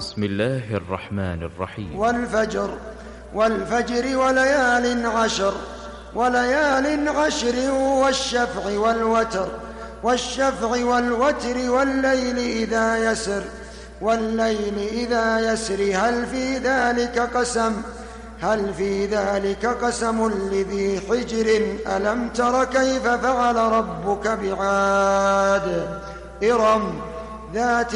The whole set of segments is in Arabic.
بسم الله الرحمن الرحيم. والفجر وليال عشر والشفع والوتر والليل إذا يسر هل في ذلك قسم لذي حجر ألم تر كيف فعل ربك بعاد إرم ذات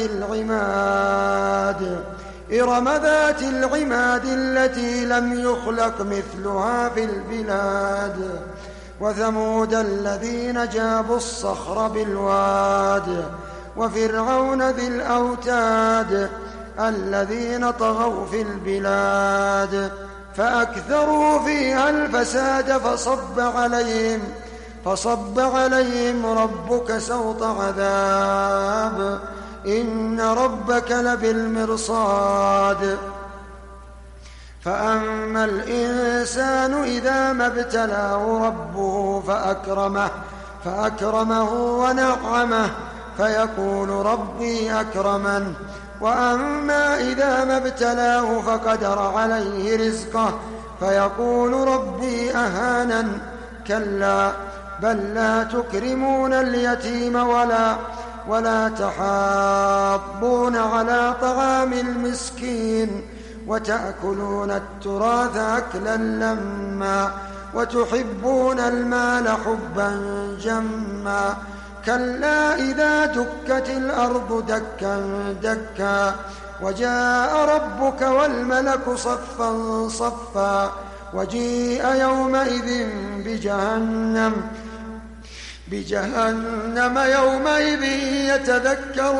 العماد التي لم يخلق مثلها في البلاد وثمود الذين جابوا الصخر بالواد وفرعون ذي الأوتاد الذين طغوا في البلاد فأكثروا فيها الفساد فصب عليهم ربك سوط عذاب إن ربك لبالمرصاد فأما الإنسان إذا ما ابتلاه ربه فأكرمه ونعمه فيقول ربي أكرمن وأما إذا ما ابتلاه فقدر عليه رزقه فيقول ربي أهانن كلا بل لا تكرمون اليتيم ولا تحاضون على طعام المسكين وتأكلون التراث أكلا لما وتحبون المال حبا جما كلا إذا دكت الأرض دكا دكا وجاء ربك والملك صفا صفا وجيء يومئذ بجهنم يومئذ يتذكر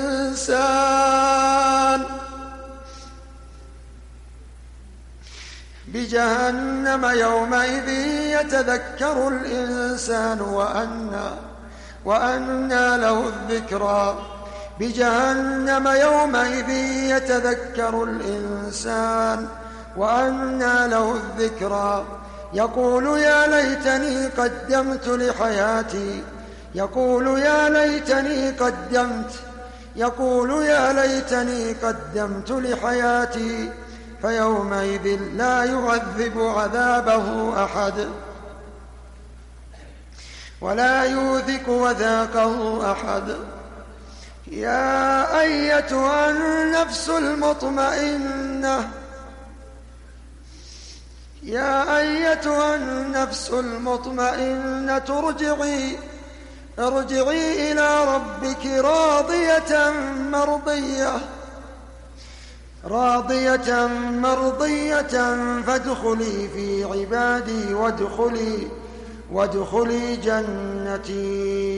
الإنسان وأنى له الذكرى بجهنم يومئذ يتذكر الإنسان وأنى له الذكرى يقول يا ليتني قدمت لحياتي فيومئذ لا يعذب عذابه أحد ولا يوثق وثاقه أحد يا أيتها النفس المطمئنة ارجعي إلى ربك راضية مرضية فادخلي في عبادي وادخلي جنتي.